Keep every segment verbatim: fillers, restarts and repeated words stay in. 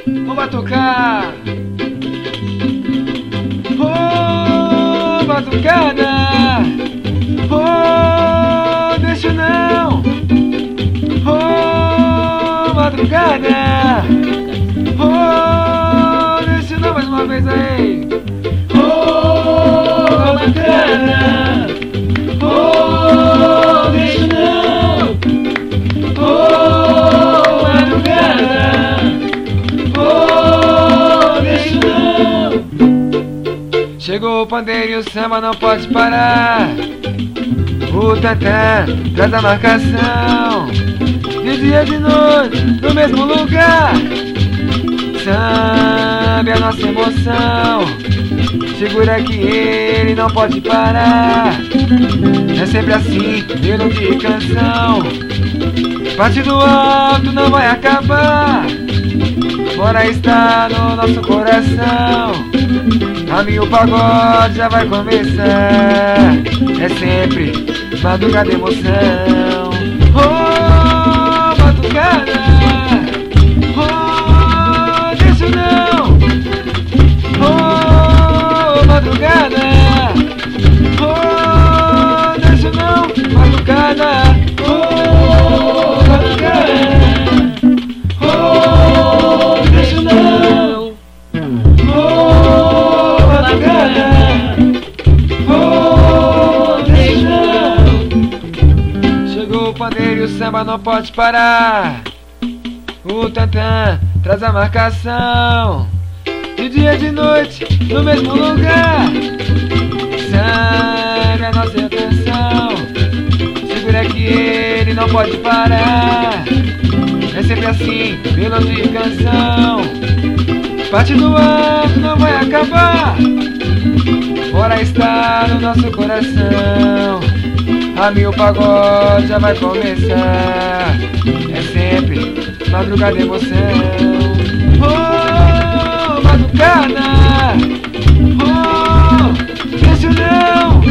Vamos batucar. Oh, batucada. Oh, deixa não. Oh, madrugada. Oh, deixa não, mais uma vez aí. Oh, batucada. Oh, deixa não. Oh, madrugada. Oh, deixa não. Chegou o pandeiro e o samba não pode parar. O tantã traz a marcação. De dia e de noite, no mesmo lugar. Samba é a nossa emoção. Segura que ele não pode parar. É sempre assim, melodia e canção. Parte do alto não vai acabar. Fora está no nosso coração. A mim o pagode já vai começar. É sempre madrugada emoção. Oh, batucada. Oh, deixa não. Oh, madrugada. Oh, deixa não. Batucada. Oh, batucada. Oh, deixa não. Oh, batucada. Oh, deixa não. Chegou o pandeiro e o samba não pode parar. O tantã traz a marcação. De dia e de noite, no mesmo lugar. Samba é a nossa atenção. Segura que ele não pode parar. É sempre assim, melodia e canção. Parte do alto não vai acabar. Fora está no nosso coração. A mim o pagode já vai começar. É sempre madrugada emoção. Oh, madrugada. Oh, deixa não.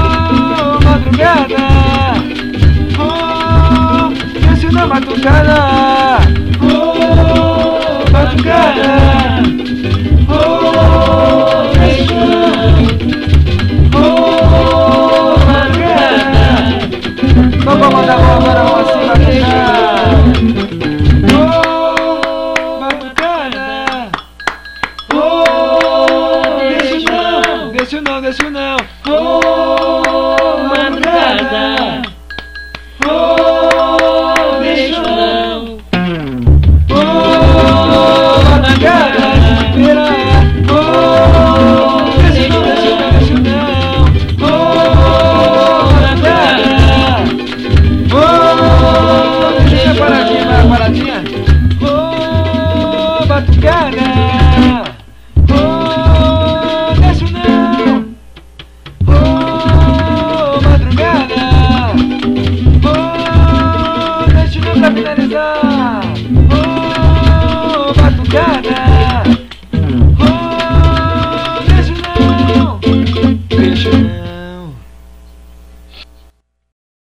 Oh, madrugada. Oh, deixa não, madrugada.